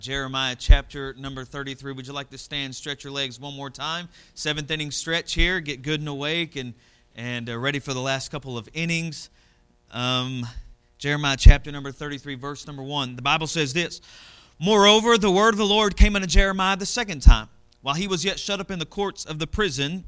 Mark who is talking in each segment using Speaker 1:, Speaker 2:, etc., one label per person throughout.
Speaker 1: Jeremiah chapter number 33. Would you like to stand, stretch your legs one more time? Seventh inning stretch here. Get good and awake and ready for the last couple of innings. Jeremiah chapter number 33, verse number 1. The Bible says this: Moreover, the word of the Lord came unto Jeremiah the second time, while he was yet shut up in the courts of the prison,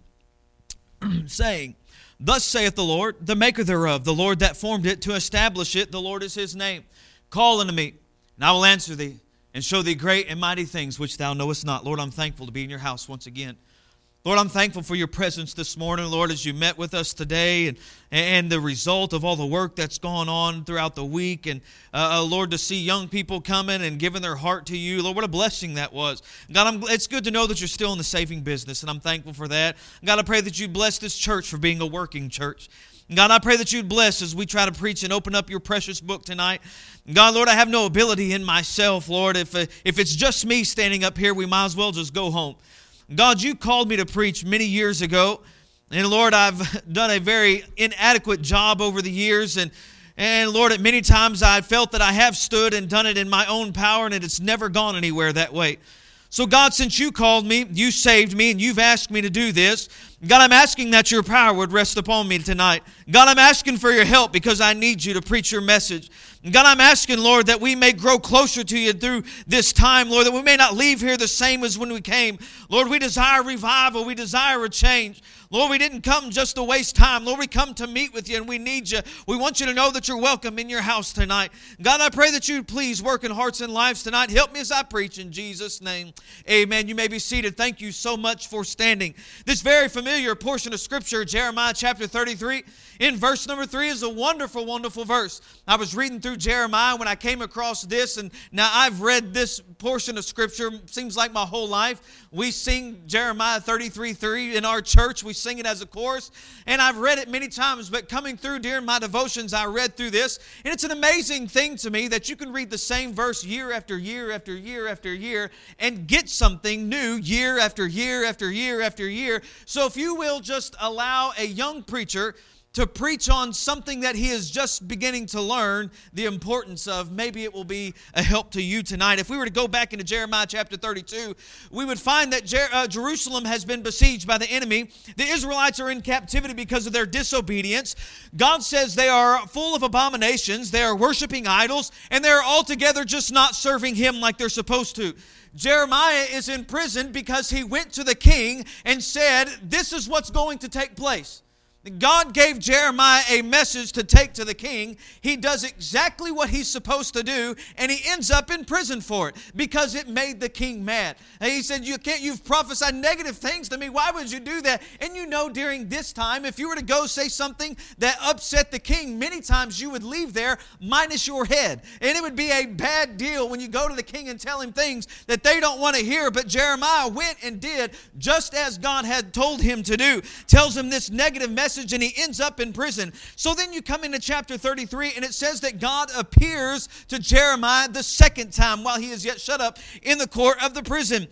Speaker 1: saying, Thus saith the Lord, the maker thereof, the Lord that formed it, to establish it, the Lord is his name. Call unto me, and I will answer thee, and show thee great and mighty things which thou knowest not. Lord, I'm thankful to be in your house once again. Lord, I'm thankful for your presence this morning, Lord, as you met with us today and the result of all the work that's gone on throughout the week. And, Lord, to see young people coming and giving their heart to you. Lord, what a blessing that was. God, it's good to know that you're still in the saving business, and I'm thankful for that. God, I pray that you bless this church for being a working church. God, I pray that you'd bless as we try to preach and open up your precious book tonight. God, Lord, I have no ability in myself, Lord. If it's just me standing up here, we might as well just go home. God, you called me to preach many years ago. And Lord, I've done a very inadequate job over the years. And Lord, at many times I felt that I have stood and done it in my own power, and it's never gone anywhere that way. So God, since you called me, you saved me, and you've asked me to do this, God, I'm asking that your power would rest upon me tonight. God, I'm asking for your help because I need you to preach your message. God, I'm asking, Lord, that we may grow closer to you through this time, Lord, that we may not leave here the same as when we came. Lord, we desire revival. We desire a change. Lord, we didn't come just to waste time. Lord, we come to meet with you, and we need you. We want you to know that you're welcome in your house tonight. God, I pray that you please work in hearts and lives tonight. Help me as I preach in Jesus' name. Amen. You may be seated. Thank you so much for standing. This very familiar portion of Scripture, Jeremiah chapter 33, in verse number 3 is a wonderful, wonderful verse. I was reading through Jeremiah when I came across this, and now I've read this portion of Scripture, seems like my whole life. We sing Jeremiah 33:3 in our church. We sing it as a chorus, and I've read it many times, but coming through during my devotions, I read through this, and it's an amazing thing to me that you can read the same verse year after year after year after year and get something new year after year after year after year. So if you will just allow a young preacher to preach on something that he is just beginning to learn the importance of, maybe it will be a help to you tonight. If we were to go back into Jeremiah chapter 32, we would find that Jerusalem has been besieged by the enemy. The Israelites are in captivity because of their disobedience. God says they are full of abominations, they are worshiping idols, and they are altogether just not serving him like they're supposed to. Jeremiah is in prison because he went to the king and said, this is what's going to take place. God gave Jeremiah a message to take to the king. He does exactly what he's supposed to do, and he ends up in prison for it because it made the king mad. And he said, you've prophesied negative things to me. Why would you do that? And you know, during this time, if you were to go say something that upset the king, many times you would leave there minus your head. And it would be a bad deal when you go to the king and tell him things that they don't want to hear. But Jeremiah went and did just as God had told him to do. Tells him this negative message, and he ends up in prison. So then you come into chapter 33, and it says that God appears to Jeremiah the second time while he is yet shut up in the court of the prison.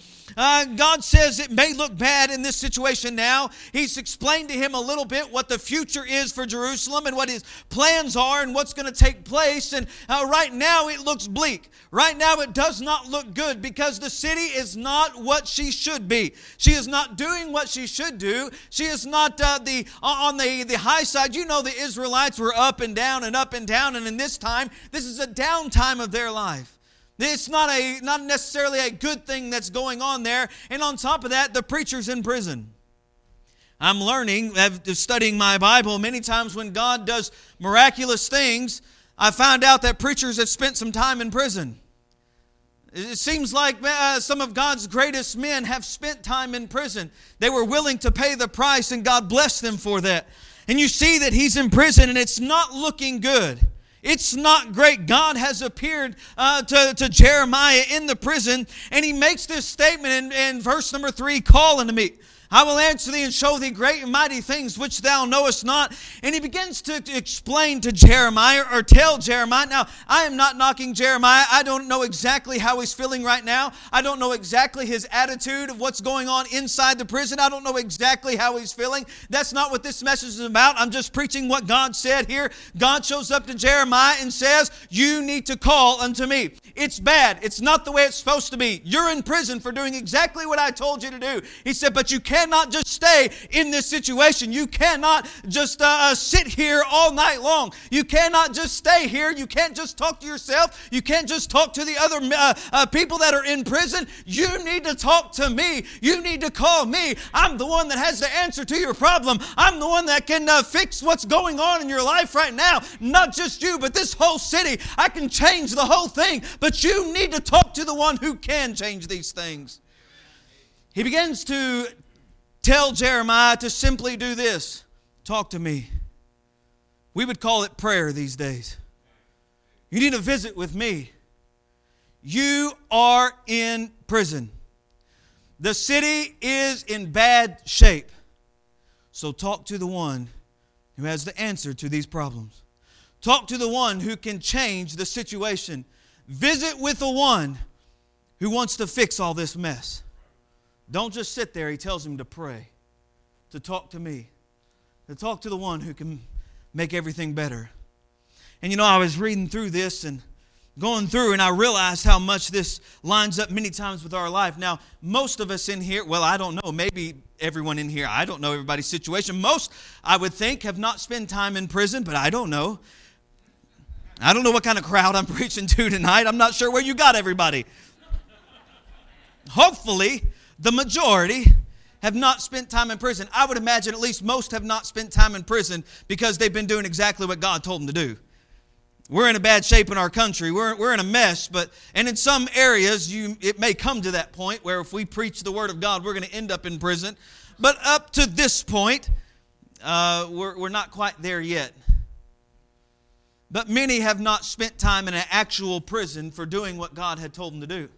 Speaker 1: God says it may look bad in this situation now. He's explained to him a little bit what the future is for Jerusalem and what his plans are and what's going to take place. And right now it looks bleak. Right now it does not look good because the city is not what she should be. She is not doing what she should do. She is not on the high side. You know, the Israelites were up and down and up and down, and in this time, this is a down time of their life. It's not necessarily a good thing that's going on there. And on top of that, the preacher's in prison. I'm learning, studying my Bible, many times when God does miraculous things, I found out that preachers have spent some time in prison. It seems like some of God's greatest men have spent time in prison. They were willing to pay the price, and God blessed them for that. And you see that he's in prison, and it's not looking good. It's not great. God has appeared to Jeremiah in the prison, and he makes this statement in verse number 3, call unto me. I will answer thee and show thee great and mighty things which thou knowest not. And he begins to explain to Jeremiah, or tell Jeremiah. Now, I am not knocking Jeremiah. I don't know exactly how he's feeling right now. I don't know exactly his attitude of what's going on inside the prison. I don't know exactly how he's feeling. That's not what this message is about. I'm just preaching what God said here. God shows up to Jeremiah and says, you need to call unto me. It's bad. It's not the way it's supposed to be. You're in prison for doing exactly what I told you to do. He said, but you cannot just stay in this situation. You cannot just sit here all night long. You cannot just stay here. You can't just talk to yourself. You can't just talk to the other people that are in prison. You need to talk to me. You need to call me. I'm the one that has the answer to your problem. I'm the one that can fix what's going on in your life right now. Not just you, but this whole city. I can change the whole thing, but you need to talk to the one who can change these things. He begins to tell Jeremiah to simply do this. Talk to me. We would call it prayer these days. You need to visit with me. You are in prison. The city is in bad shape. So talk to the one who has the answer to these problems. Talk to the one who can change the situation. Visit with the one who wants to fix all this mess. Don't just sit there. He tells him to pray, to talk to me, to talk to the one who can make everything better. And I was reading through this and going through, and I realized how much this lines up many times with our life. Now, most of us in here, well, I don't know, maybe everyone in here, I don't know everybody's situation. Most, I would think, have not spent time in prison, but I don't know. I don't know what kind of crowd I'm preaching to tonight. I'm not sure where you got everybody. Hopefully, the majority have not spent time in prison. I would imagine at least most have not spent time in prison because they've been doing exactly what God told them to do. We're in a bad shape in our country. We're in a mess, and in some areas it may come to that point where if we preach the Word of God, we're going to end up in prison. But up to this point, we're not quite there yet. But many have not spent time in an actual prison for doing what God had told them to do.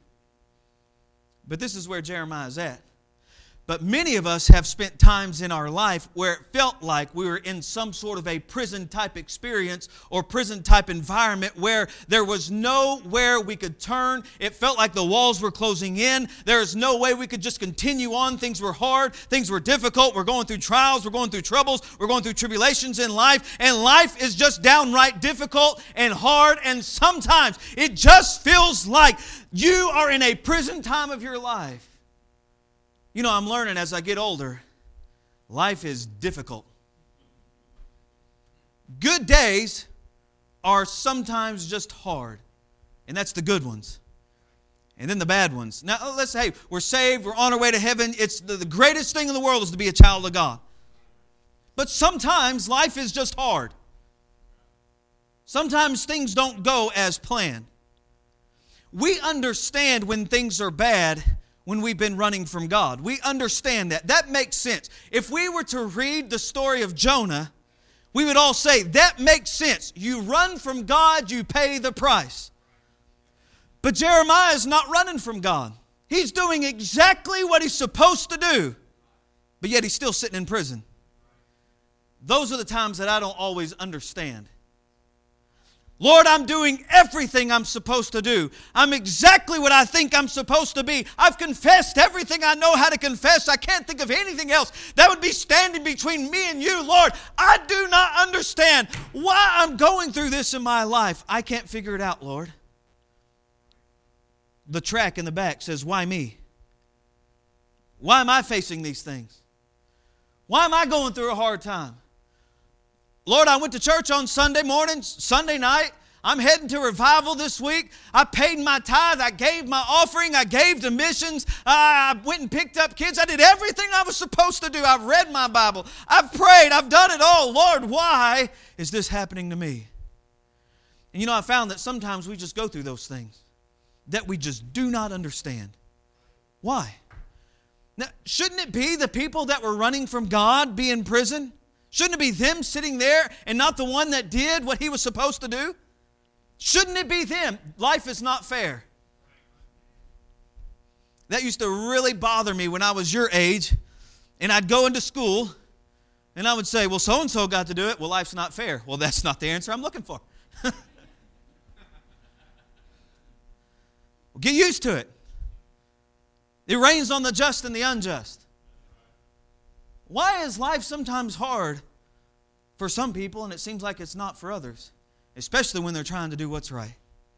Speaker 1: But this is where Jeremiah is at. But many of us have spent times in our life where it felt like we were in some sort of a prison-type experience or prison-type environment where there was nowhere we could turn. It felt like the walls were closing in. There is no way we could just continue on. Things were hard. Things were difficult. We're going through trials. We're going through troubles. We're going through tribulations in life. And life is just downright difficult and hard. And sometimes it just feels like you are in a prison time of your life. I'm learning as I get older, life is difficult. Good days are sometimes just hard, and that's the good ones. And then the bad ones. Now, let's say we're saved, we're on our way to heaven. It's the greatest thing in the world is to be a child of God. But sometimes life is just hard. Sometimes things don't go as planned. We understand when things are bad when we've been running from God. We understand that. That makes sense. If we were to read the story of Jonah, we would all say, that makes sense. You run from God, you pay the price. But Jeremiah is not running from God. He's doing exactly what he's supposed to do, but yet he's still sitting in prison. Those are the times that I don't always understand. Lord, I'm doing everything I'm supposed to do. I'm exactly what I think I'm supposed to be. I've confessed everything I know how to confess. I can't think of anything else that would be standing between me and you, Lord. I do not understand why I'm going through this in my life. I can't figure it out, Lord. The track in the back says, why me? Why am I facing these things? Why am I going through a hard time? Lord, I went to church on Sunday morning, Sunday night. I'm heading to revival this week. I paid my tithe. I gave my offering. I gave to missions. I went and picked up kids. I did everything I was supposed to do. I've read my Bible. I've prayed. I've done it all. Lord, why is this happening to me? And I found that sometimes we just go through those things that we just do not understand. Why? Now, shouldn't it be the people that were running from God be in prison? Shouldn't it be them sitting there and not the one that did what he was supposed to do? Shouldn't it be them? Life is not fair. That used to really bother me when I was your age. And I'd go into school, and I would say, well, so-and-so got to do it. Well, life's not fair. Well, that's not the answer I'm looking for. Well, get used to it. It rains on the just and the unjust. Why is life sometimes hard for some people, and it seems like it's not for others, especially when they're trying to do what's right?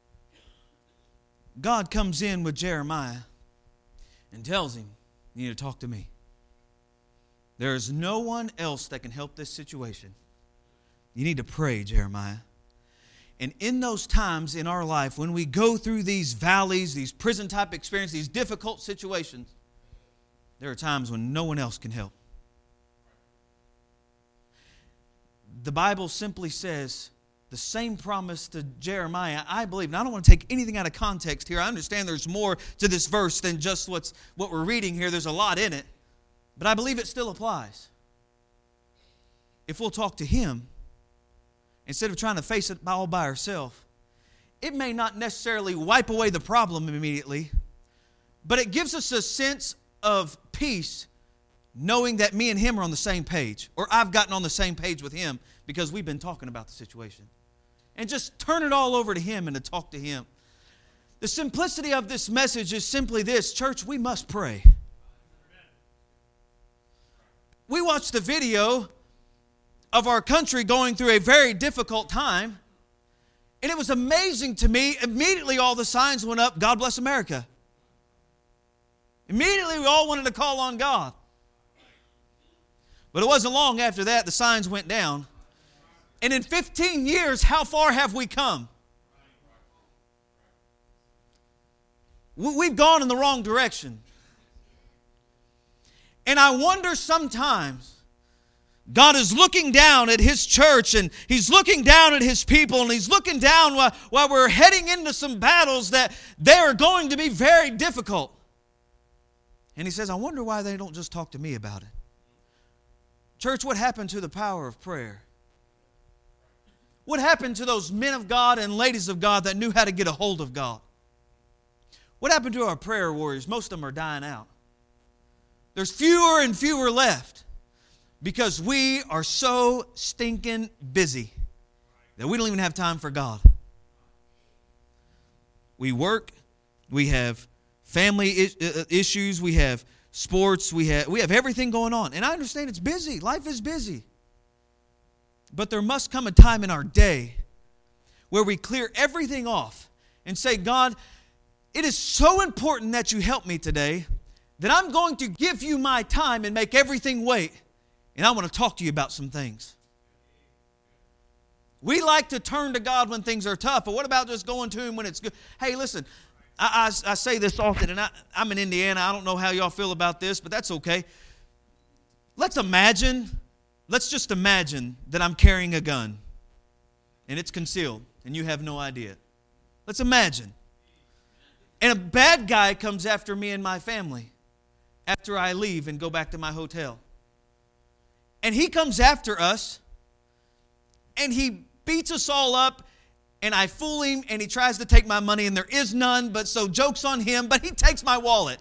Speaker 1: God comes in with Jeremiah and tells him, you need to talk to me. There is no one else that can help this situation. You need to pray, Jeremiah. And in those times in our life, when we go through these valleys, these prison-type experiences, these difficult situations, there are times when no one else can help. The Bible simply says the same promise to Jeremiah, I believe. And I don't want to take anything out of context here. I understand there's more to this verse than just what we're reading here. There's a lot in it. But I believe it still applies. If we'll talk to Him, instead of trying to face it all by ourselves, it may not necessarily wipe away the problem immediately, but it gives us a sense of peace knowing that me and Him are on the same page, or I've gotten on the same page with Him because we've been talking about the situation. And just turn it all over to Him and to talk to Him. The simplicity of this message is simply this: church, we must pray. We watched the video of our country going through a very difficult time, and it was amazing to me. Immediately all the signs went up, God bless America. Immediately we all wanted to call on God. But it wasn't long after that the signs went down. And in 15 years, how far have we come? We've gone in the wrong direction. And I wonder sometimes, God is looking down at His church, and He's looking down at His people, and He's looking down while we're heading into some battles that they are going to be very difficult. And He says, I wonder why they don't just talk to me about it. Church, what happened to the power of prayer? What happened to those men of God and ladies of God that knew how to get a hold of God? What happened to our prayer warriors? Most of them are dying out. There's fewer and fewer left because we are so stinking busy that we don't even have time for God. We work, we have family issues, we have sports, we have everything going on. And I understand it's busy. Life is busy. But there must come a time in our day where we clear everything off and say, God, it is so important that you help me today that I'm going to give you my time and make everything wait. And I want to talk to you about some things. We like to turn to God when things are tough, but what about just going to Him when it's good? Hey, listen, I say this often, and I'm in Indiana. I don't know how y'all feel about this, but that's okay. Let's just imagine that I'm carrying a gun, and it's concealed, and you have no idea. Let's imagine. And a bad guy comes after me and my family after I leave and go back to my hotel. And he comes after us, and he beats us all up, and I fool him, and he tries to take my money, and there is none, but so joke's on him, but he takes my wallet.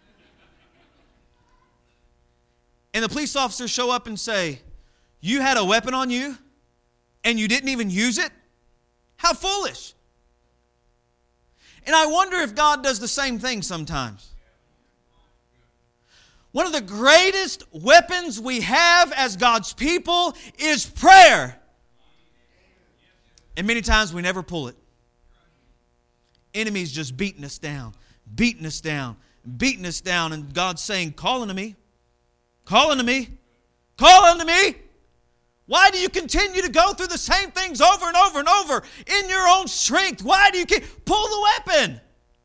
Speaker 1: And the police officers show up and say, you had a weapon on you, and you didn't even use it? How foolish. And I wonder if God does the same thing sometimes. One of the greatest weapons we have as God's people is prayer. And many times we never pull it. Enemies just beating us down, beating us down, beating us down. And God's saying, call unto me, call unto me, call unto me. Why do you continue to go through the same things over and over and over in your own strength? Why do you pull the weapon?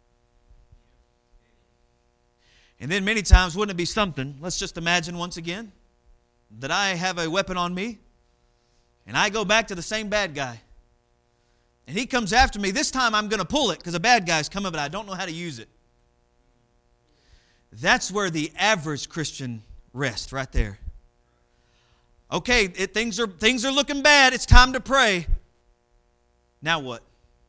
Speaker 1: And then many times, wouldn't it be something, let's just imagine once again, that I have a weapon on me, and I go back to the same bad guy. And he comes after me. This time I'm going to pull it because a bad guy's coming, but I don't know how to use it. That's where the average Christian rests, right there. Okay, things are looking bad. It's time to pray. Now what?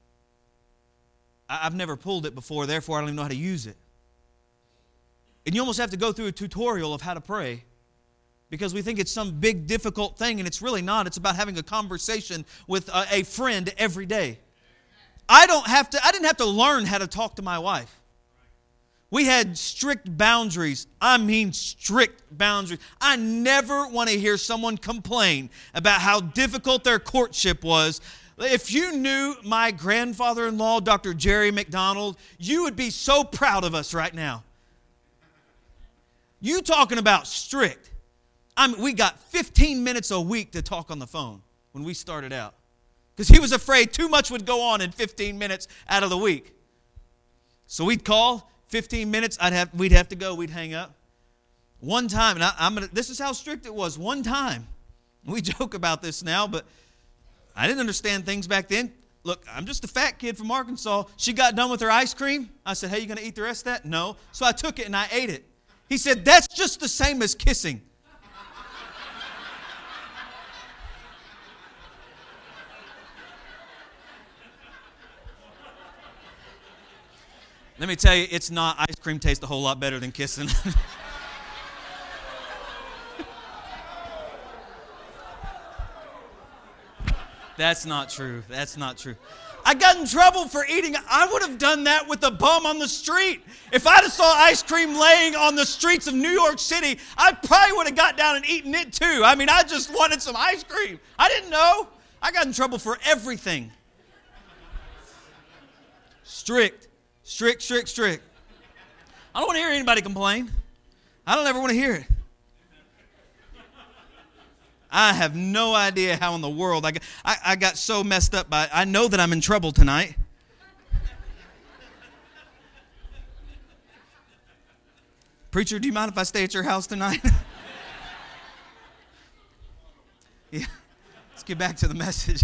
Speaker 1: I've never pulled it before, therefore I don't even know how to use it. And you almost have to go through a tutorial of how to pray because we think it's some big, difficult thing, and it's really not. It's about having a conversation with a friend every day. I didn't have to learn how to talk to my wife. We had strict boundaries. I mean strict boundaries. I never want to hear someone complain about how difficult their courtship was. If you knew my grandfather-in-law, Dr. Jerry McDonald, you would be so proud of us right now. You talking about strict. We got 15 minutes a week to talk on the phone when we started out. Because he was afraid too much would go on in 15 minutes out of the week. So we'd call, 15 minutes, we'd have to go, we'd hang up. One time, and this is how strict it was. One time, we joke about this now, but I didn't understand things back then. Look, I'm just a fat kid from Arkansas. She got done with her ice cream. I said, hey, you going to eat the rest of that? No. So I took it and I ate it. He said, that's just the same as kissing. Let me tell you, it's not. Ice cream tastes a whole lot better than kissing. That's not true. That's not true. I got in trouble for eating. I would have done that with a bum on the street. If I'd have saw ice cream laying on the streets of New York City, I probably would have got down and eaten it too. I mean, I just wanted some ice cream. I didn't know. I got in trouble for everything. Strict. Strict, strict, strict. I don't want to hear anybody complain. I don't ever want to hear it. I have no idea how in the world I got so messed up by it. I know that I'm in trouble tonight. Preacher, do you mind if I stay at your house tonight? Yeah. Let's get back to the message.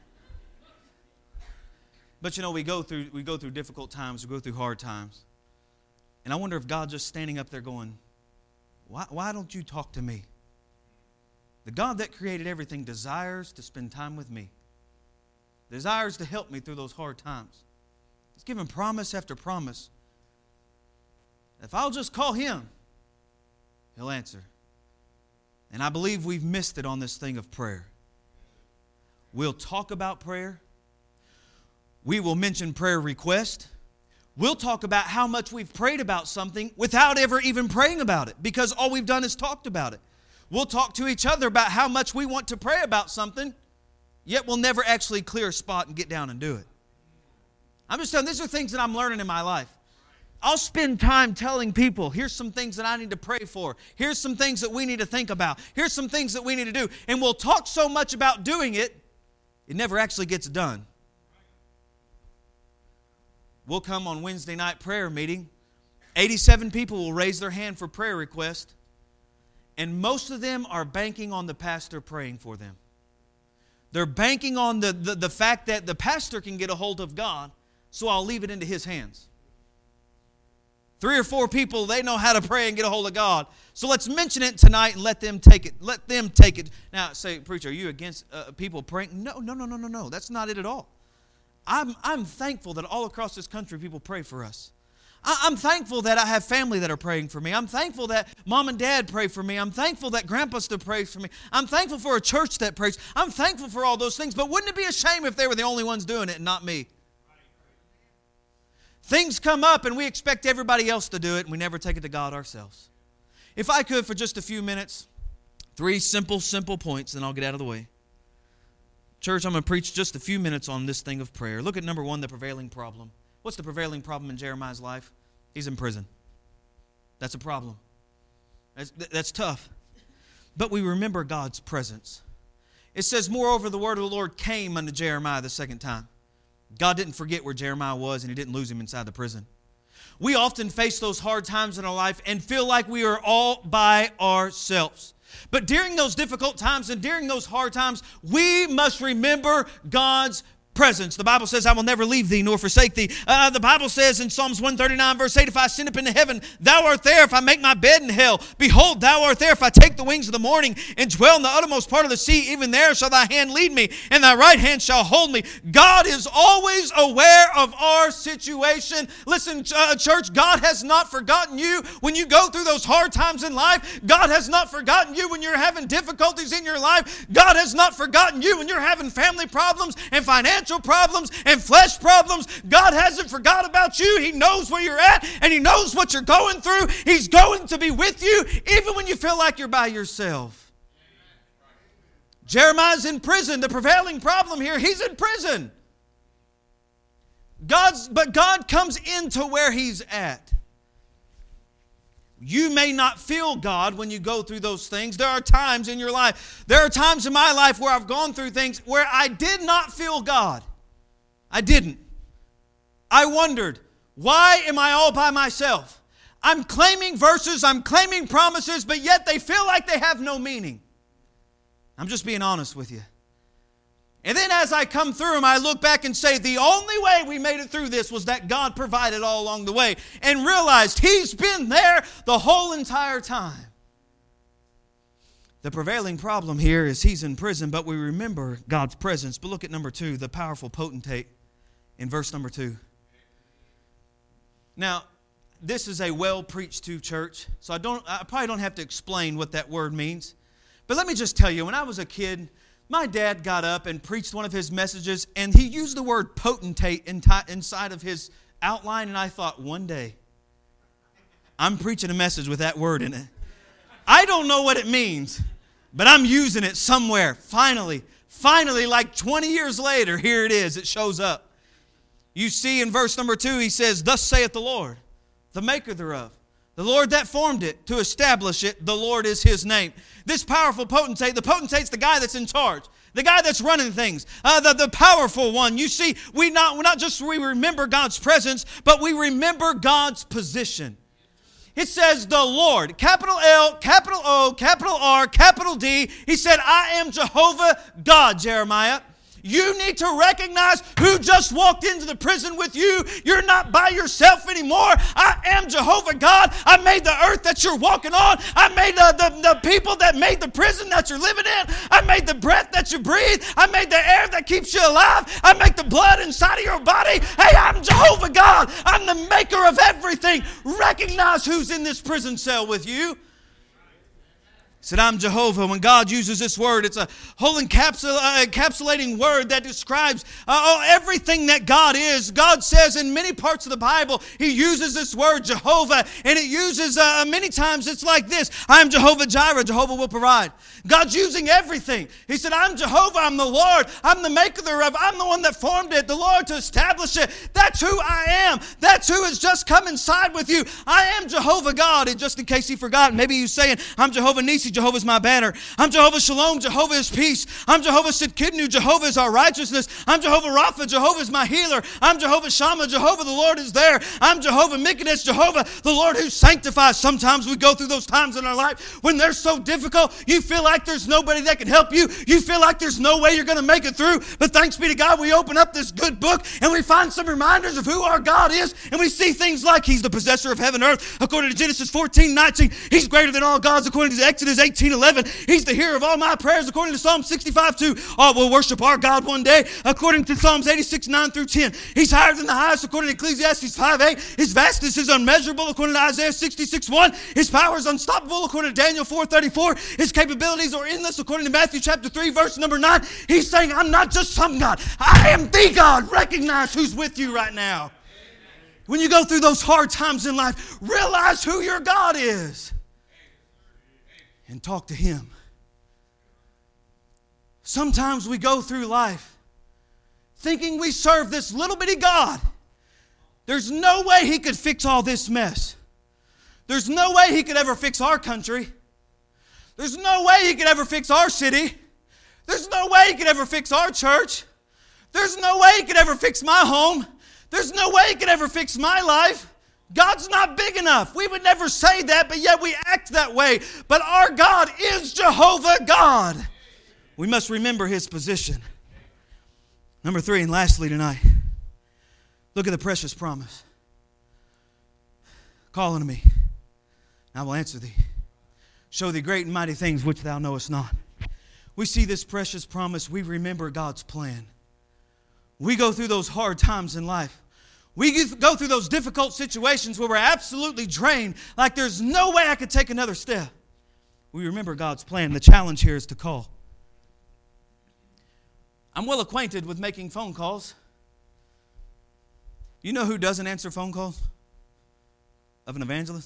Speaker 1: But you know, we go through difficult times, we go through hard times. And I wonder if God's just standing up there going, why don't you talk to me? The God that created everything desires to spend time with me. Desires to help me through those hard times. He's given promise after promise. If I'll just call Him, He'll answer. And I believe we've missed it on this thing of prayer. We'll talk about prayer. We will mention prayer request. We'll talk about how much we've prayed about something without ever even praying about it, because all we've done is talked about it. We'll talk to each other about how much we want to pray about something, yet we'll never actually clear a spot and get down and do it. I'm just telling you, these are things that I'm learning in my life. I'll spend time telling people, here's some things that I need to pray for. Here's some things that we need to think about. Here's some things that we need to do. And we'll talk so much about doing it, it never actually gets done. We'll come on Wednesday night prayer meeting. 87 people will raise their hand for prayer request. And most of them are banking on the pastor praying for them. They're banking on the fact that the pastor can get a hold of God, so I'll leave it into his hands. 3 or 4 people, they know how to pray and get a hold of God. So let's mention it tonight and let them take it. Let them take it. Now, say, preacher, are you against people praying? No. That's not it at all. I'm thankful that all across this country people pray for us. I'm thankful that I have family that are praying for me. I'm thankful that mom and dad pray for me. I'm thankful that grandpa still prays for me. I'm thankful for a church that prays. I'm thankful for all those things. But wouldn't it be a shame if they were the only ones doing it and not me? Things come up and we expect everybody else to do it, and we never take it to God ourselves. If I could, for just a few minutes, 3 simple points, then I'll get out of the way. Church, I'm going to preach just a few minutes on this thing of prayer. Look at number 1, the prevailing problem. What's the prevailing problem in Jeremiah's life? He's in prison. That's a problem. That's tough. But we remember God's presence. It says, moreover, the word of the Lord came unto Jeremiah the second time. God didn't forget where Jeremiah was, and He didn't lose him inside the prison. We often face those hard times in our life and feel like we are all by ourselves. But during those difficult times and during those hard times, we must remember God's presence. The Bible says, I will never leave thee nor forsake thee. The Bible says in Psalms 139 verse 8, if I ascend up into heaven, thou art there. If I make my bed in hell, behold, thou art there. If I take the wings of the morning and dwell in the uttermost part of the sea, even there shall thy hand lead me, and thy right hand shall hold me. God is always aware of our situation. Listen, church, God has not forgotten you when you go through those hard times in life. God has not forgotten you when you're having difficulties in your life. God has not forgotten you when you're having family problems and financial problems and flesh problems. God hasn't forgot about you. He knows where you're at and He knows what you're going through. He's going to be with you even when you feel like you're by yourself. Jeremiah's in prison. The prevailing problem here, he's in prison. But God comes into where he's at. You may not feel God when you go through those things. There are times in your life, there are times in my life where I've gone through things where I did not feel God. I didn't. I wondered, why am I all by myself? I'm claiming verses, I'm claiming promises, but yet they feel like they have no meaning. I'm just being honest with you. And then as I come through them, I look back and say, the only way we made it through this was that God provided all along the way, and realized He's been there the whole entire time. The prevailing problem here is he's in prison, but we remember God's presence. But look at number 2, the powerful potentate in verse number 2. Now, this is a well-preached to church, so I probably don't have to explain what that word means. But let me just tell you, when I was a kid, my dad got up and preached one of his messages, and he used the word potentate inside of his outline, and I thought, one day, I'm preaching a message with that word in it. I don't know what it means, but I'm using it somewhere. Finally, like 20 years later, here it is. It shows up. You see in verse number 2, he says, thus saith the Lord, the maker thereof. The Lord that formed it, to establish it, the Lord is His name. This powerful potentate, the potentate's the guy that's in charge, the guy that's running things, the powerful one. You see, we remember God's presence, but we remember God's position. It says the Lord, capital L, capital O, capital R, capital D. He said, I am Jehovah God, Jeremiah. You need to recognize who just walked into the prison with you. You're not by yourself anymore. I am Jehovah God. I made the earth that you're walking on. I made the people that made the prison that you're living in. I made the breath that you breathe. I made the air that keeps you alive. I make the blood inside of your body. Hey, I'm Jehovah God. I'm the maker of everything. Recognize who's in this prison cell with you. He said, I'm Jehovah. When God uses this word, it's a whole encapsulating word that describes everything that God is. God says in many parts of the Bible, He uses this word Jehovah, and it uses many times it's like this. I am Jehovah Jireh. Jehovah will provide. God's using everything. He said, I'm Jehovah. I'm the Lord. I'm the maker thereof. I'm the one that formed it, the Lord to establish it. That's who I am. That's who has just come inside with you. I am Jehovah God. And just in case you forgot, maybe you're saying, I'm Jehovah Nissi. Jehovah's my banner. I'm Jehovah Shalom. Jehovah is peace. I'm Jehovah Sidkidnu. Jehovah is our righteousness. I'm Jehovah Rapha. Jehovah is my healer. I'm Jehovah Shammah. Jehovah, the Lord is there. I'm Jehovah Mikadesh. Jehovah, the Lord who sanctifies. Sometimes we go through those times in our life when they're so difficult, you feel like there's nobody that can help you. You feel like there's no way you're going to make it through. But thanks be to God, we open up this good book and we find some reminders of who our God is. And we see things like He's the possessor of heaven and earth. According to Genesis 14:19, He's greater than all gods. According to Exodus 18:11, He's the hearer of all my prayers. According to Psalm 65:2, oh, we'll worship our God one day. According to Psalms 86:9-10, He's higher than the highest. According to Ecclesiastes 5:8, His vastness is unmeasurable. According to Isaiah 66:1, His power is unstoppable. According to Daniel 4:34, His capabilities are endless. According to Matthew chapter 3, verse number 9, He's saying, I'm not just some God. I am the God. Recognize who's with you right now. When you go through those hard times in life, realize who your God is and talk to Him. Sometimes we go through life thinking we serve this little bitty God. There's no way He could fix all this mess. There's no way He could ever fix our country. There's no way He could ever fix our city. There's no way He could ever fix our church. There's no way He could ever fix my home. There's no way He could ever fix my life. God's not big enough. We would never say that, but yet we act that way. But our God is Jehovah God. We must remember His position.
Speaker 2: Number 3, and lastly tonight, look at the precious promise. Call unto me, and I will answer thee. Show thee great and mighty things which thou knowest not. We see this precious promise. We remember God's plan. We go through those hard times in life. We go through those difficult situations where we're absolutely drained, like there's no way I could take another step. We remember God's plan. The challenge here is to call. I'm well acquainted with making phone calls. You know who doesn't answer phone calls of an evangelist?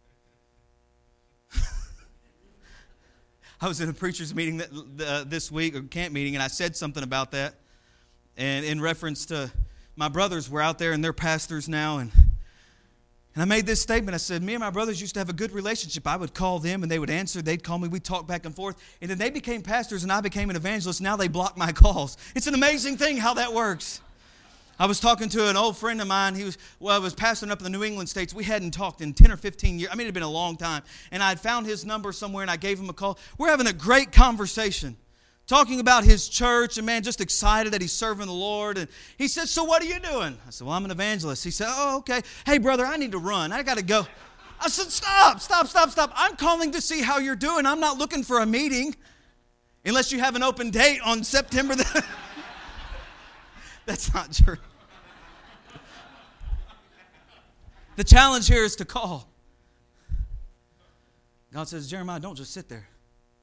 Speaker 2: I was in a preacher's meeting this week, or camp meeting, and I said something about that. And in reference to my brothers were out there, and they're pastors now. And I made this statement. I said, me and my brothers used to have a good relationship. I would call them, and they would answer. They'd call me. We'd talk back and forth. And then they became pastors, and I became an evangelist. Now they block my calls. It's an amazing thing how that works. I was talking to an old friend of mine. He was pastoring up in the New England states. We hadn't talked in 10 or 15 years. I mean, it had been a long time. And I had found his number somewhere, and I gave him a call. We're having a great conversation, talking about his church, and man, just excited that he's serving the Lord. And he said, so what are you doing? I said, well, I'm an evangelist. He said, oh, okay. Hey, brother, I need to run. I got to go. I said, stop. I'm calling to see how you're doing. I'm not looking for a meeting unless you have an open date on September the... That's not true. The challenge here is to call. God says, Jeremiah, don't just sit there.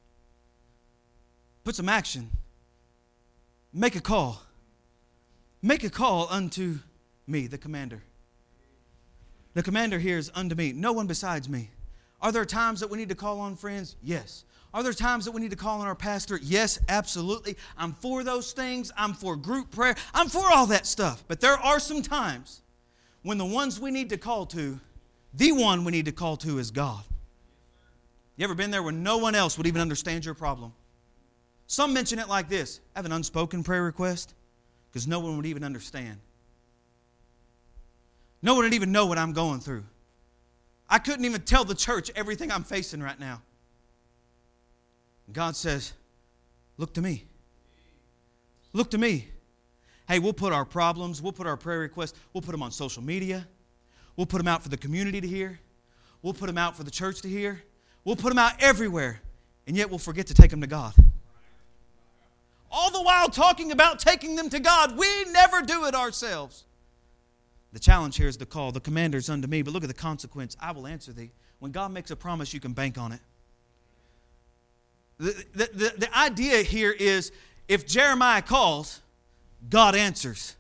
Speaker 2: Put some action. Make a call. Make a call unto me, the commander. The commander here is unto me, no one besides me. Are there times that we need to call on friends? Yes. Are there times that we need to call on our pastor? Yes, absolutely. I'm for those things. I'm for group prayer. I'm for all that stuff. But there are some times when the ones we need to call to, the one we need to call to is God. You ever been there when no one else would even understand your problem? Some mention it like this: I have an unspoken prayer request, because no one would even understand. No one would even know what I'm going through. I couldn't even tell the church everything I'm facing right now. God says, look to me. Look to me. Hey, we'll put our problems, we'll put our prayer requests, we'll put them on social media. We'll put them out for the community to hear. We'll put them out for the church to hear. We'll put them out everywhere. And yet we'll forget to take them to God. All the while talking about taking them to God, we never do it ourselves. The challenge here is to call. The commander's unto me, but look at the consequence. I will answer thee. When God makes a promise, you can bank on it. The idea here is, if Jeremiah calls, God answers.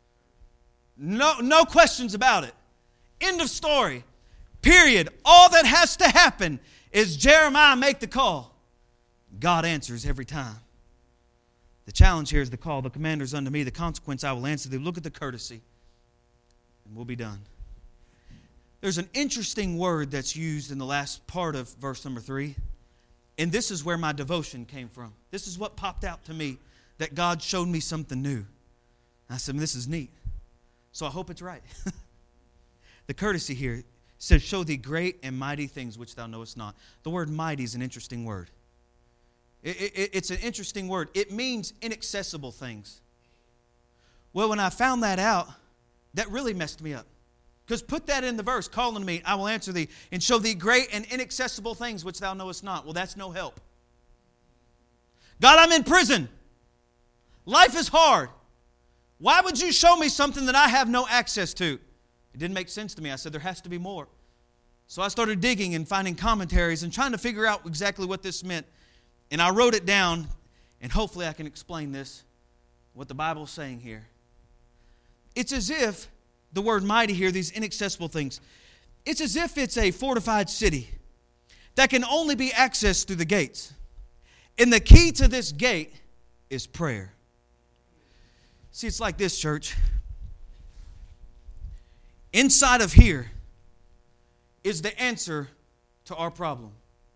Speaker 2: No questions about it. End of story. Period. All that has to happen is Jeremiah make the call. God answers every time. The challenge here is the call. The commander's unto me. The consequence, I will answer thee. Look at the courtesy. And we'll be done. There's an interesting word that's used in the last part of verse number 3. And this is where my devotion came from. This is what popped out to me, that God showed me something new. I said, this is neat. So I hope it's right. The courtesy here says, show thee great and mighty things which thou knowest not. The word mighty is an interesting word. It's an interesting word. It means inaccessible things. Well, when I found that out, that really messed me up. Because put that in the verse, call unto me, I will answer thee, and show thee great and inaccessible things which thou knowest not. Well, that's no help. God, I'm in prison. Life is hard. Why would you show me something that I have no access to? It didn't make sense to me. I said, there has to be more. So I started digging and finding commentaries and trying to figure out exactly what this meant. And I wrote it down, and hopefully I can explain this, what the Bible is saying here. It's as if the word mighty here, these inaccessible things, it's as if it's a fortified city that can only be accessed through the gates. And the key to this gate is prayer. See, it's like this, church. Inside of here is the answer to our problem.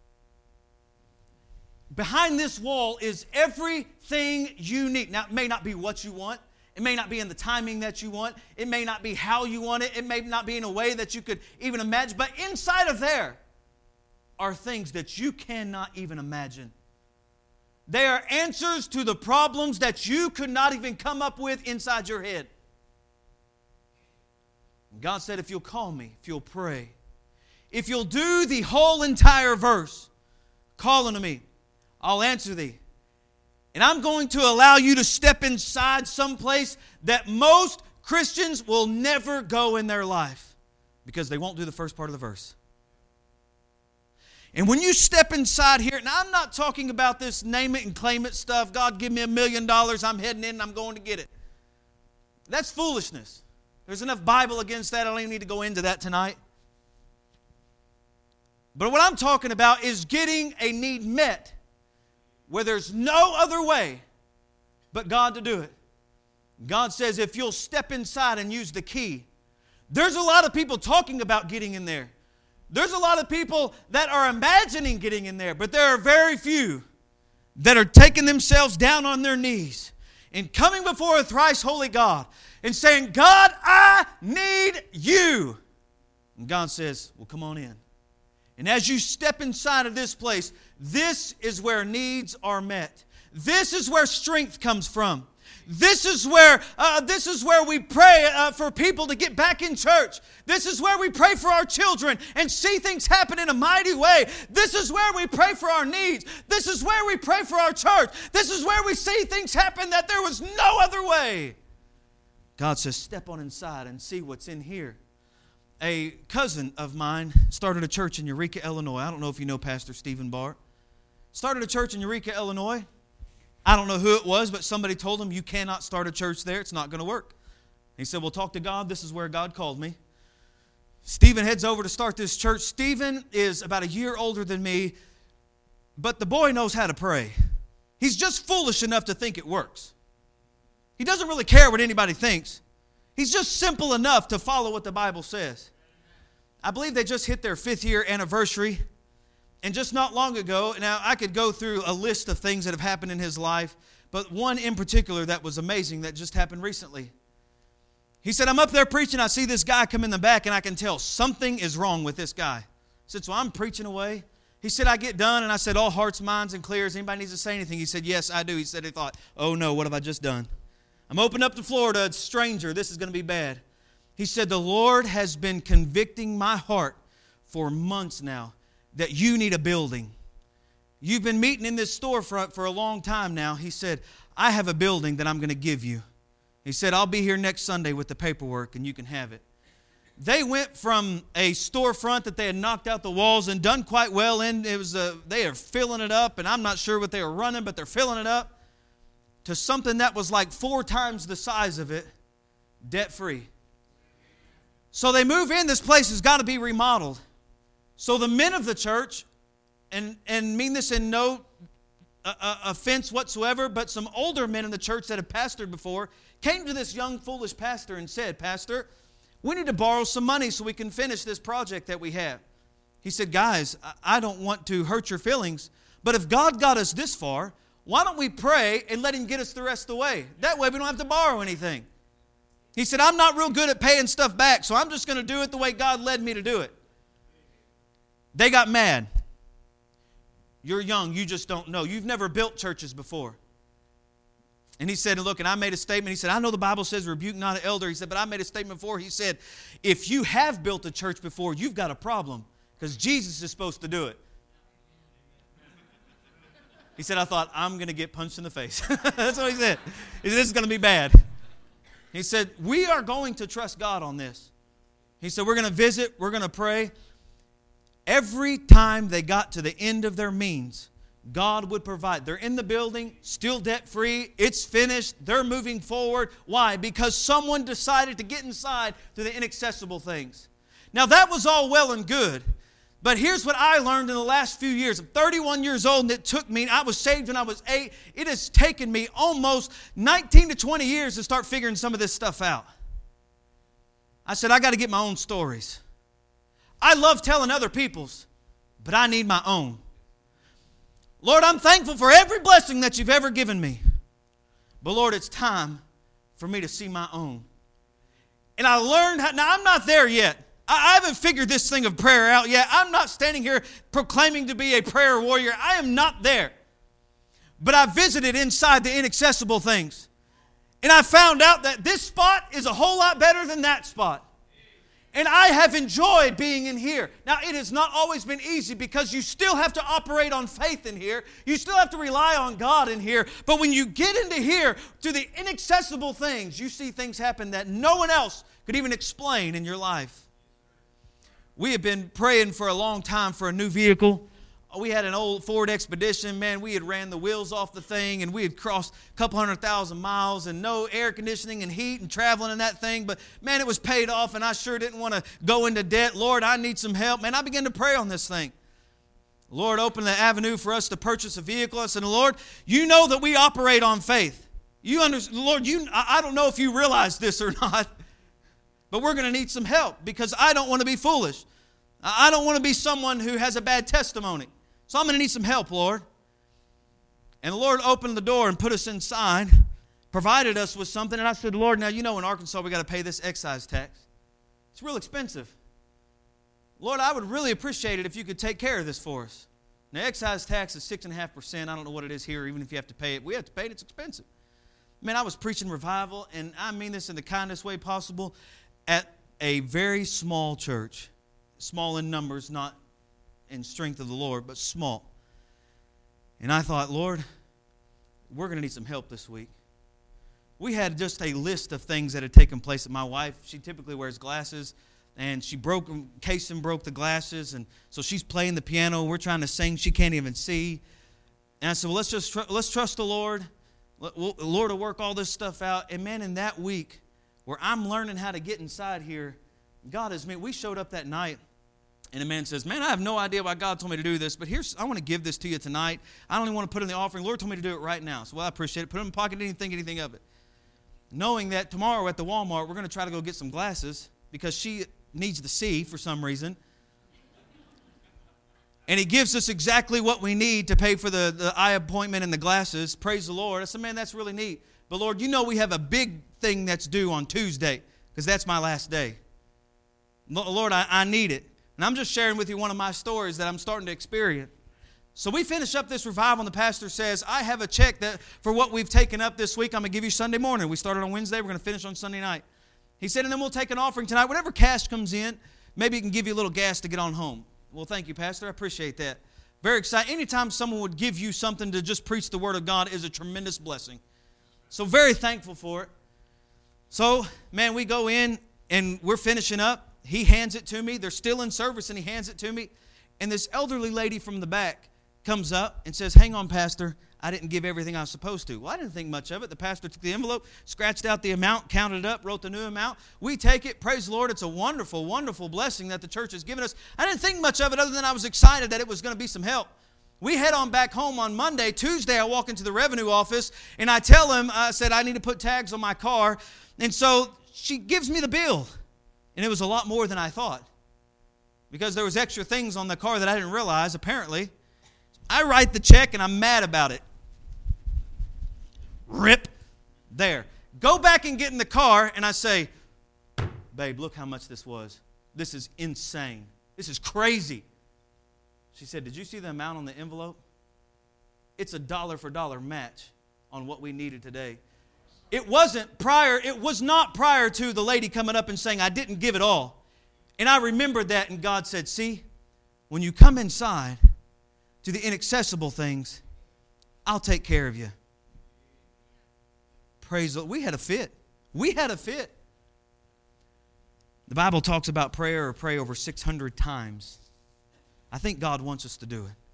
Speaker 2: Behind this wall is everything you need. Now, it may not be what you want. It may not be in the timing that you want. It may not be how you want it. It may not be in a way that you could even imagine. But inside of there are things that you cannot even imagine. They are answers to the problems that you could not even come up with inside your head. God said, if you'll call me, if you'll pray, if you'll do the whole entire verse, call unto me, I'll answer thee. And I'm going to allow you to step inside someplace that most Christians will never go in their life because they won't do the first part of the verse. And when you step inside here, and I'm not talking about this name it and claim it stuff, God give me $1 million, I'm heading in and I'm going to get it. That's foolishness. There's enough Bible against that, I don't even need to go into that tonight. But what I'm talking about is getting a need met where there's no other way but God to do it. God says if you'll step inside and use the key. There's a lot of people talking about getting in there. There's a lot of people that are imagining getting in there, but there are very few that are taking themselves down on their knees and coming before a thrice holy God and saying, God, I need you. And God says, well, come on in. And as you step inside of this place, this is where needs are met. This is where strength comes from. This is where we pray for people to get back in church. This is where we pray for our children and see things happen in a mighty way. This is where we pray for our needs. This is where we pray for our church. This is where we see things happen that there was no other way. God says, step on inside and see what's in here. A cousin of mine started a church in Eureka, Illinois. I don't know if you know Pastor Stephen Barr. Started a church in Eureka, Illinois. I don't know who it was, but somebody told him, you cannot start a church there. It's not going to work. He said, well, talk to God. This is where God called me. Stephen heads over to start this church. Stephen is about a year older than me, but the boy knows how to pray. He's just foolish enough to think it works. He doesn't really care what anybody thinks. He's just simple enough to follow what the Bible says. I believe they just hit their 5th year anniversary. And just not long ago, now I could go through a list of things that have happened in his life, but one in particular that was amazing that just happened recently. He said, I'm up there preaching, I see this guy come in the back, and I can tell something is wrong with this guy. I said, so I'm preaching away. He said, I get done, and I said, all hearts, minds, and clears. Anybody needs to say anything? He said, yes, I do. He said, he thought, oh no, what have I just done? I'm opening up to Florida, a stranger, this is going to be bad. He said, the Lord has been convicting my heart for months now that you need a building. You've been meeting in this storefront for a long time now. He said, I have a building that I'm going to give you. He said, I'll be here next Sunday with the paperwork and you can have it. They went from a storefront that they had knocked out the walls and done quite well in. They are filling it up, and I'm not sure what they were running, but they're filling it up, to something that was like 4 times the size of it, debt-free. So they move in. This place has got to be remodeled. So the men of the church, and mean this in no offense whatsoever, but some older men in the church that had pastored before came to this young foolish pastor and said, Pastor, we need to borrow some money so we can finish this project that we have. He said, guys, I don't want to hurt your feelings, but if God got us this far, why don't we pray and let Him get us the rest of the way? That way we don't have to borrow anything. He said, I'm not real good at paying stuff back, so I'm just going to do it the way God led me to do it. They got mad. You're young, you just don't know. You've never built churches before. And he said, look, and I made a statement. He said, I know the Bible says rebuke not an elder. He said, but I made a statement before. He said, if you have built a church before, you've got a problem because Jesus is supposed to do it. He said, I thought, I'm going to get punched in the face. That's what he said. He said, this is going to be bad. He said, we are going to trust God on this. He said, we're going to visit, we're going to pray. Every time they got to the end of their means, God would provide. They're in the building, still debt-free. It's finished. They're moving forward. Why? Because someone decided to get inside to the inaccessible things. Now, that was all well and good. But here's what I learned in the last few years. I'm 31 years old, and it took me, I was saved when I was 8. It has taken me almost 19 to 20 years to start figuring some of this stuff out. I said, I got to get my own stories. I love telling other people's, but I need my own. Lord, I'm thankful for every blessing that you've ever given me. But Lord, it's time for me to see my own. And I learned how, now I'm not there yet. I haven't figured this thing of prayer out yet. I'm not standing here proclaiming to be a prayer warrior. I am not there. But I visited inside the inaccessible things. And I found out that this spot is a whole lot better than that spot. And I have enjoyed being in here. Now, it has not always been easy because you still have to operate on faith in here. You still have to rely on God in here. But when you get into here, to the inaccessible things, you see things happen that no one else could even explain in your life. We have been praying for a long time for a new vehicle. We had an old Ford Expedition. Man, we had ran the wheels off the thing, and we had crossed a couple 100,000 miles and no air conditioning and heat and traveling in that thing. But, man, it was paid off, and I sure didn't want to go into debt. Lord, I need some help. Man, I began to pray on this thing. The Lord opened the avenue for us to purchase a vehicle. I said, Lord, you know that we operate on faith. You understand, Lord, I don't know if you realize this or not, but we're going to need some help because I don't want to be foolish. I don't want to be someone who has a bad testimony. So I'm going to need some help, Lord. And the Lord opened the door and put us inside, provided us with something. And I said, Lord, now you know in Arkansas we got to pay this excise tax. It's real expensive. Lord, I would really appreciate it if you could take care of this for us. Now, excise tax is 6.5%. I don't know what it is here, even if you have to pay it. We have to pay it. It's expensive. Man, I was preaching revival, and I mean this in the kindest way possible, at a very small church. Small in numbers, not in strength of the Lord, but small. And I thought, Lord, we're going to need some help this week. We had just a list of things that had taken place. My wife, she typically wears glasses, and she broke the glasses, and so she's playing the piano. We're trying to sing. She can't even see. And I said, well, let's trust the Lord. The Lord will work all this stuff out. And man, in that week, where I'm learning how to get inside here, God has made. We showed up that night. And the man says, man, I have no idea why God told me to do this, but I want to give this to you tonight. I don't even want to put it in the offering. The Lord told me to do it right now. So, well, I appreciate it. Put it in my pocket. Didn't think anything of it. Knowing that tomorrow at the Walmart, we're going to try to go get some glasses because she needs to see for some reason. And he gives us exactly what we need to pay for the eye appointment and the glasses. Praise the Lord. I said, man, that's really neat. But, Lord, you know we have a big thing that's due on Tuesday because that's my last day. Lord, I need it. And I'm just sharing with you one of my stories that I'm starting to experience. So we finish up this revival, and the pastor says, I have a check for what we've taken up this week. I'm going to give you Sunday morning. We started on Wednesday. We're going to finish on Sunday night. He said, and then we'll take an offering tonight. Whatever cash comes in, maybe he can give you a little gas to get on home. Well, thank you, Pastor. I appreciate that. Very excited. Anytime someone would give you something to just preach the Word of God is a tremendous blessing. So very thankful for it. So, man, we go in, and we're finishing up. He hands it to me. They're still in service, and he hands it to me. And this elderly lady from the back comes up and says, hang on, Pastor. I didn't give everything I was supposed to. Well, I didn't think much of it. The pastor took the envelope, scratched out the amount, counted it up, wrote the new amount. We take it. Praise the Lord. It's a wonderful, wonderful blessing that the church has given us. I didn't think much of it other than I was excited that it was going to be some help. We head on back home on Monday. Tuesday, I walk into the revenue office, and I tell him, I said, I need to put tags on my car. And so she gives me the bill. And it was a lot more than I thought because there was extra things on the car that I didn't realize, apparently. I write the check, and I'm mad about it. Rip. There. Go back and get in the car, and I say, babe, look how much this was. This is insane. This is crazy. She said, did you see the amount on the envelope? It's a dollar for dollar match on what we needed today. It was not prior to the lady coming up and saying, I didn't give it all. And I remembered that, and God said, see, when you come inside to the inaccessible things, I'll take care of you. Praise the Lord. We had a fit. The Bible talks about prayer or pray over 600 times. I think God wants us to do it.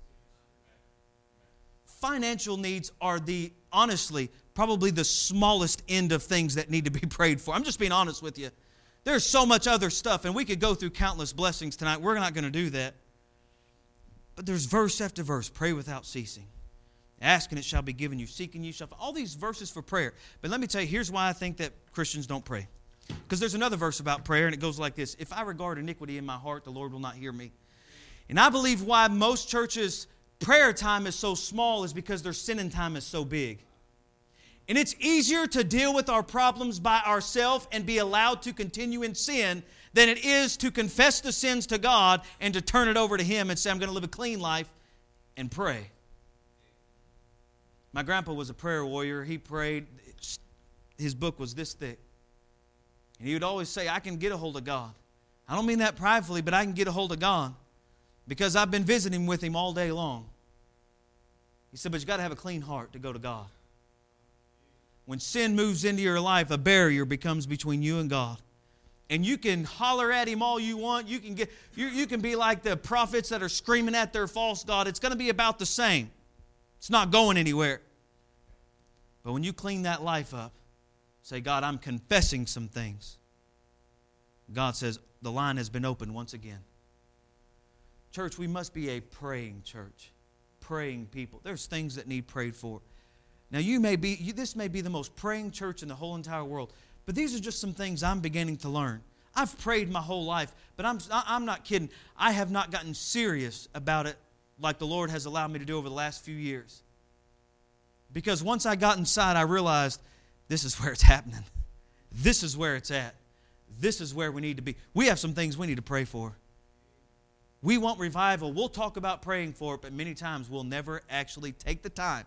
Speaker 2: Financial needs are honestly, probably the smallest end of things that need to be prayed for. I'm just being honest with you. There's so much other stuff, and we could go through countless blessings tonight. We're not going to do that. But there's verse after verse. Pray without ceasing. Ask and it shall be given you. Seek and you shall find. All these verses for prayer. But let me tell you, here's why I think that Christians don't pray. Because there's another verse about prayer, and it goes like this. If I regard iniquity in my heart, the Lord will not hear me. And I believe why most churches' prayer time is so small is because their sinning time is so big. And it's easier to deal with our problems by ourselves and be allowed to continue in sin than it is to confess the sins to God and to turn it over to Him and say, I'm going to live a clean life and pray. My grandpa was a prayer warrior. He prayed. His book was this thick. And he would always say, I can get a hold of God. I don't mean that pridefully, but I can get a hold of God because I've been visiting with Him all day long. He said, but you got to have a clean heart to go to God. When sin moves into your life, a barrier becomes between you and God. And you can holler at Him all you want. You can be like the prophets that are screaming at their false god. It's going to be about the same. It's not going anywhere. But when you clean that life up, say, God, I'm confessing some things. God says, the line has been opened once again. Church, we must be a praying church. Praying people. There's things that need prayed for. Now, this may be the most praying church in the whole entire world, but these are just some things I'm beginning to learn. I've prayed my whole life, but I'm not kidding. I have not gotten serious about it like the Lord has allowed me to do over the last few years. Because once I got inside, I realized this is where it's happening. This is where it's at. This is where we need to be. We have some things we need to pray for. We want revival. We'll talk about praying for it, but many times we'll never actually take the time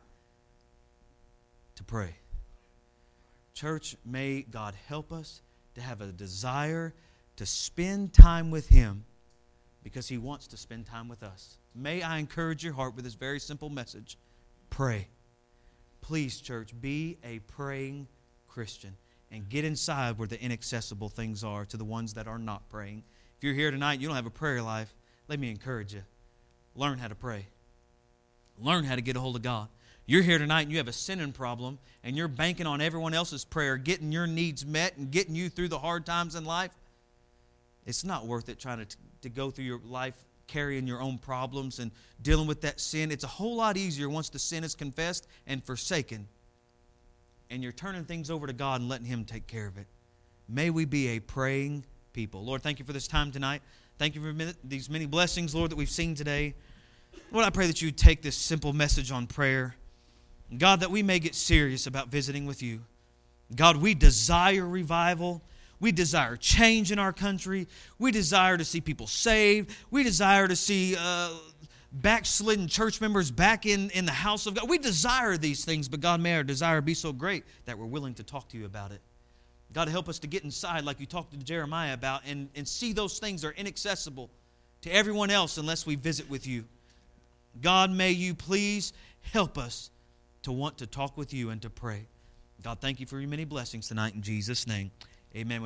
Speaker 2: to pray. Church, may God help us to have a desire to spend time with Him because He wants to spend time with us. May I encourage your heart with this very simple message. Pray. Please, church, be a praying Christian and get inside where the inaccessible things are to the ones that are not praying. If you're here tonight and you don't have a prayer life, let me encourage you. Learn how to pray. Learn how to get a hold of God. You're here tonight and you have a sinning problem and you're banking on everyone else's prayer, getting your needs met and getting you through the hard times in life. It's not worth it trying to go through your life carrying your own problems and dealing with that sin. It's a whole lot easier once the sin is confessed and forsaken and you're turning things over to God and letting Him take care of it. May we be a praying people. Lord, thank You for this time tonight. Thank You for these many blessings, Lord, that we've seen today. Lord, I pray that You take this simple message on prayer. God, that we may get serious about visiting with You. God, we desire revival. We desire change in our country. We desire to see people saved. We desire to see backslidden church members back in the house of God. We desire these things, but God, may our desire be so great that we're willing to talk to You about it. God, help us to get inside like You talked to Jeremiah about and see those things are inaccessible to everyone else unless we visit with You. God, may You please help us to want to talk with You and to pray. God, thank You for Your many blessings tonight in Jesus' name. Amen.